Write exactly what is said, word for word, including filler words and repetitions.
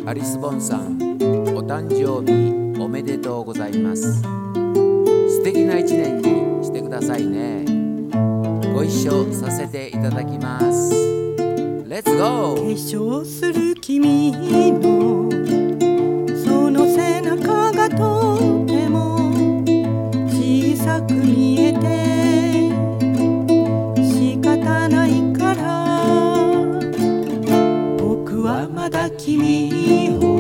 アリス・ボンさん、お誕生日おめでとうございます。素敵な一年にしてくださいね。ご一緒させていただきます。レッツゴー。 化粧する君のその背中がとても小さく見えて仕方ないから、僕はまだ君を